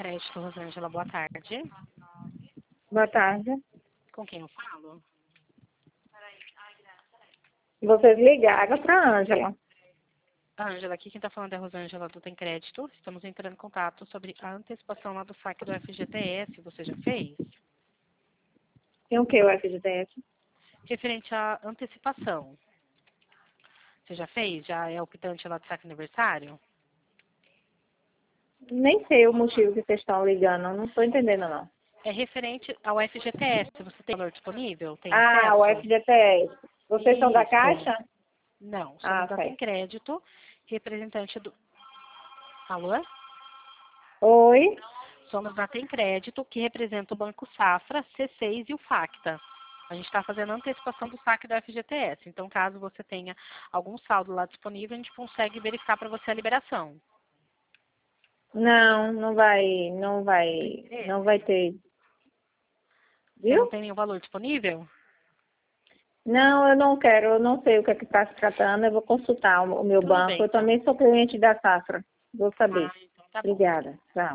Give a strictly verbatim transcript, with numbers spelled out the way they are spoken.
Crédito, Rosângela, boa tarde. Boa tarde. Com quem eu falo? Vocês ligaram para a Ângela. Ângela, aqui quem está falando é a Rosângela do Tem Crédito. Estamos entrando em contato sobre a antecipação lá do saque do F G T S. Você já fez? Tem o que o F G T S? Referente à antecipação. Você já fez? Já é o quitante lá do saque aniversário? Nem sei o motivo que vocês estão ligando. Não estou entendendo, não. É referente ao F G T S. Você tem valor disponível? Tem Ah, acesso? o F G T S. Vocês são da Isso. Caixa? Não, somos Ah, da ok. Tem Crédito, representante do... Alô? Oi? Somos da Tem Crédito, que representa o Banco Safra, C seis e o Facta. A gente está fazendo a antecipação do saque do F G T S. Então, caso você tenha algum saldo lá disponível, a gente consegue verificar para você a liberação. Não, não vai, não vai, não vai ter. Você não Viu? tem nenhum valor disponível? Não, eu não quero, eu não sei o que é que está se tratando. Eu vou consultar o o meu Tudo banco. bem, Eu então. também sou cliente da Safra. Vou saber. Ah, então tá bom. Obrigada. Tchau.